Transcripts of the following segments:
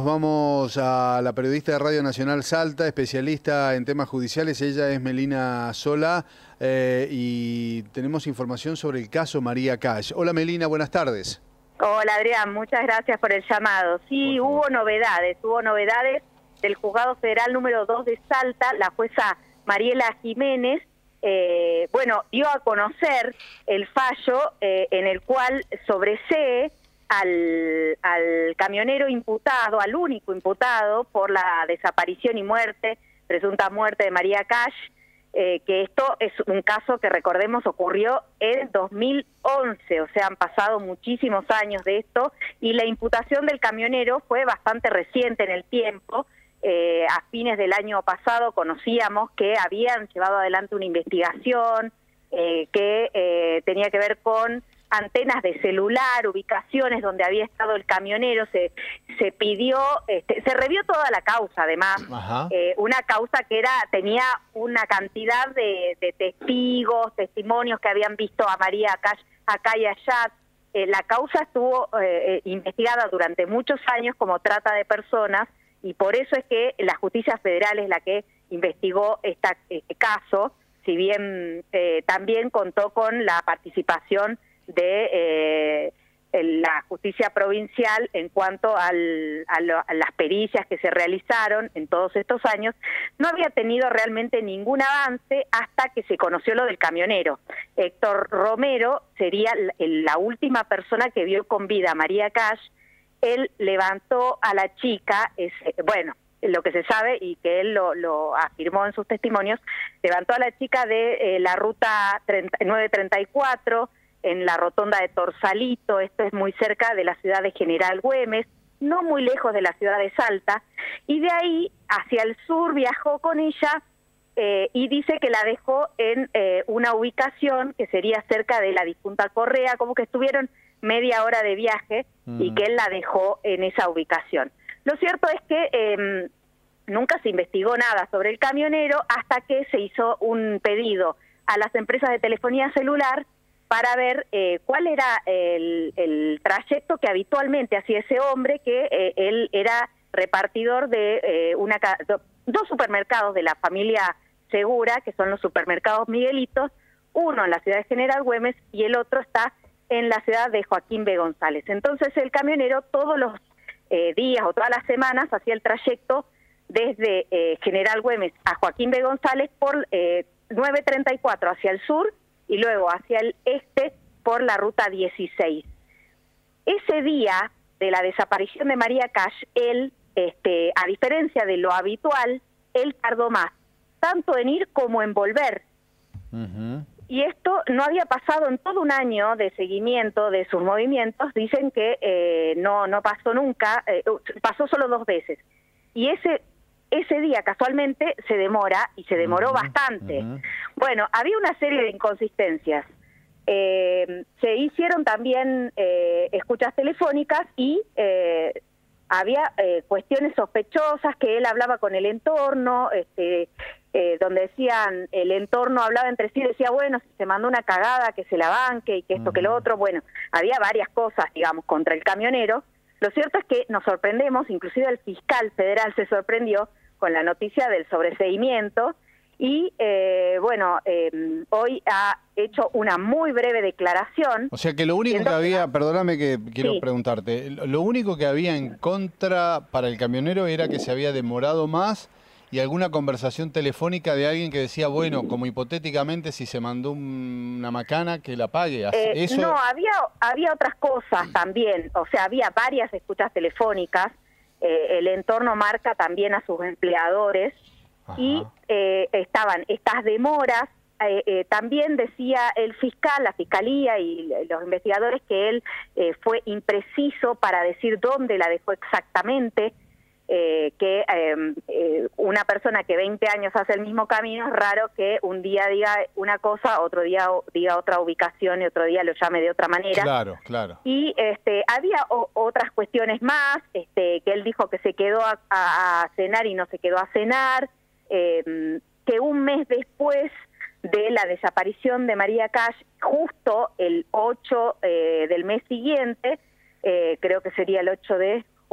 nos vamos a la periodista de Radio Nacional Salta, especialista en temas judiciales. Ella es Melina Solá y tenemos información sobre el caso María Cash. Hola Melina, buenas tardes. Hola Adrián, muchas gracias por el llamado. Sí, hubo novedades del Juzgado Federal número 2 de Salta. La jueza Mariela Jiménez, dio a conocer el fallo en el cual sobresee al camionero imputado, al único imputado por la desaparición y presunta muerte de María Cash, que esto es un caso que, recordemos, ocurrió en 2011, o sea, han pasado muchísimos años de esto, y la imputación del camionero fue bastante reciente en el tiempo. A fines del año pasado conocíamos que habían llevado adelante una investigación que tenía que ver con antenas de celular, ubicaciones donde había estado el camionero. Se pidió, se revió toda la causa, además, una causa que tenía una cantidad de testimonios que habían visto a María Cash acá y allá. La causa estuvo investigada durante muchos años como trata de personas, y por eso es que la justicia federal es la que investigó este caso, si bien también contó con la participación de la justicia provincial en cuanto a las pericias que se realizaron en todos estos años. No había tenido realmente ningún avance hasta que se conoció lo del camionero. Héctor Romero sería la última persona que vio con vida a María Cash. Él levantó a la chica, lo que se sabe y que él lo afirmó en sus testimonios, levantó a la chica de la ruta 934 en la rotonda de Torsalito. Esto es muy cerca de la ciudad de General Güemes, no muy lejos de la ciudad de Salta, y de ahí hacia el sur viajó con ella y dice que la dejó en una ubicación que sería cerca de la difunta Correa, como que estuvieron media hora de viaje y que él la dejó en esa ubicación. Lo cierto es que nunca se investigó nada sobre el camionero hasta que se hizo un pedido a las empresas de telefonía celular para ver cuál era el trayecto que habitualmente hacía ese hombre, que él era repartidor de dos supermercados de la familia Segura, que son los supermercados Miguelitos, uno en la ciudad de General Güemes y el otro está en la ciudad de Joaquín B. González. Entonces el camionero todos los días o todas las semanas hacía el trayecto desde General Güemes a Joaquín B. González por 934 hacia el sur y luego hacia el este por la ruta 16. Ese día de la desaparición de María Cash, él, a diferencia de lo habitual, él tardó más, tanto en ir como en volver. Y esto no había pasado en todo un año de seguimiento de sus movimientos. Dicen que no pasó nunca, pasó solo 2 veces. Y ese día casualmente se demora, y se demoró bastante. Bueno, había una serie de inconsistencias. Se hicieron también escuchas telefónicas y había cuestiones sospechosas, que él hablaba con el entorno, donde decían, el entorno hablaba entre sí, decía, bueno, si se mandó una cagada, que se la banque y que esto, que lo otro. Bueno, había varias cosas, digamos, contra el camionero. Lo cierto es que nos sorprendemos, inclusive el fiscal federal se sorprendió con la noticia del sobreseimiento y, hoy ha hecho una muy breve declaración. O sea que lo único que había, perdóname que quiero preguntarte, lo único que había en contra para el camionero era que se había demorado más y alguna conversación telefónica de alguien que decía, bueno, como hipotéticamente si se mandó una macana, que la pague. ¿Eso? No, había otras cosas también, o sea, había varias escuchas telefónicas. El entorno marca también a sus empleadores. Y estaban estas demoras. También decía el fiscal, la fiscalía y los investigadores que él fue impreciso para decir dónde la dejó exactamente, que una persona que 20 años hace el mismo camino, es raro que un día diga una cosa, otro día diga otra ubicación y otro día lo llame de otra manera. Claro, claro. Y había otras cuestiones más, que él dijo que se quedó a cenar y no se quedó a cenar, que un mes después de la desaparición de María Cash, justo el 8 del mes siguiente, creo que sería el 8 de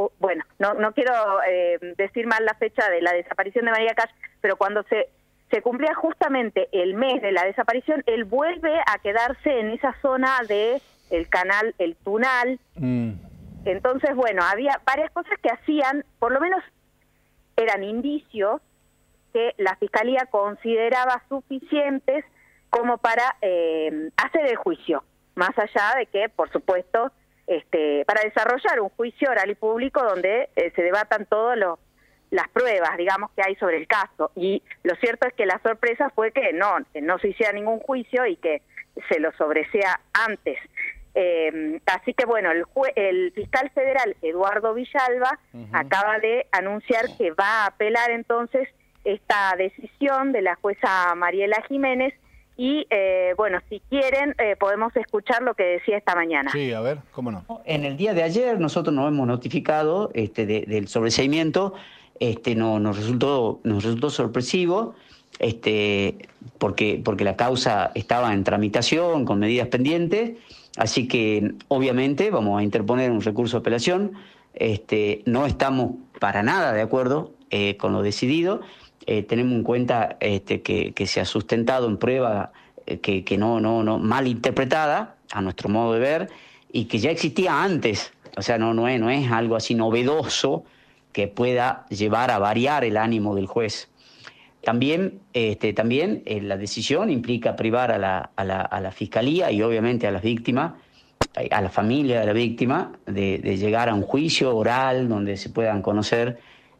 bueno, no quiero decir mal la fecha de la desaparición de María Cash, pero cuando se cumplía justamente el mes de la desaparición, él vuelve a quedarse en esa zona de el canal, el Tunal. Entonces, bueno, había varias cosas que hacían, por lo menos eran indicios que la Fiscalía consideraba suficientes como para hacer el juicio, más allá de que, por supuesto, para desarrollar un juicio oral y público donde se debatan todas las pruebas, digamos, que hay sobre el caso. Y lo cierto es que la sorpresa fue que no se hiciera ningún juicio y que se lo sobresea antes. Así que, bueno, el fiscal federal Eduardo Villalba acaba de anunciar que va a apelar entonces esta decisión de la jueza Mariela Jiménez. Y, bueno, si quieren, podemos escuchar lo que decía esta mañana. Sí, a ver, cómo no. En el día de ayer nosotros nos hemos notificado del sobreseimiento. Nos resultó sorpresivo, porque la causa estaba en tramitación, con medidas pendientes, así que obviamente vamos a interponer un recurso de apelación. No estamos para nada de acuerdo con lo decidido. Tenemos en cuenta que se ha sustentado en prueba que no mal interpretada a nuestro modo de ver, y que ya existía antes. O sea, no es algo así novedoso que pueda llevar a variar el ánimo del juez. También la decisión implica privar a la Fiscalía y obviamente a las víctimas, a la familia de la víctima, de llegar a un juicio oral donde se puedan conocer,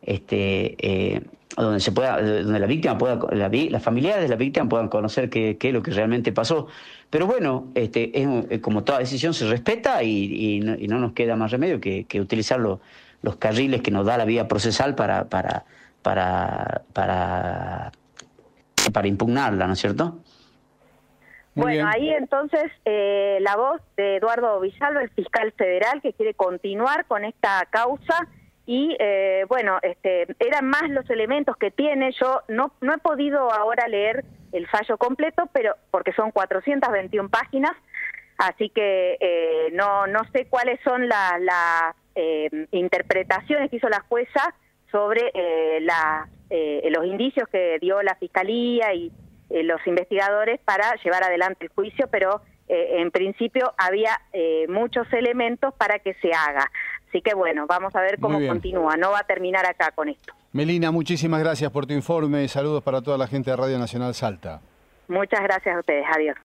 donde la víctima las familiares de la víctima puedan conocer qué es lo que realmente pasó. Pero bueno, como toda decisión se respeta y no nos queda más remedio que utilizar los carriles que nos da la vía procesal para impugnarla, ¿no es cierto? Bueno, ahí entonces la voz de Eduardo Villalba, el fiscal federal, que quiere continuar con esta causa. Y bueno, eran más los elementos que tiene. Yo no he podido ahora leer el fallo completo, pero porque son 421 páginas, así que no sé cuáles son las interpretaciones que hizo la jueza sobre los indicios que dio la Fiscalía y los investigadores para llevar adelante el juicio, pero en principio había muchos elementos para que se haga. Así que bueno, vamos a ver cómo continúa. No va a terminar acá con esto. Melina, muchísimas gracias por tu informe. Saludos para toda la gente de Radio Nacional Salta. Muchas gracias a ustedes. Adiós.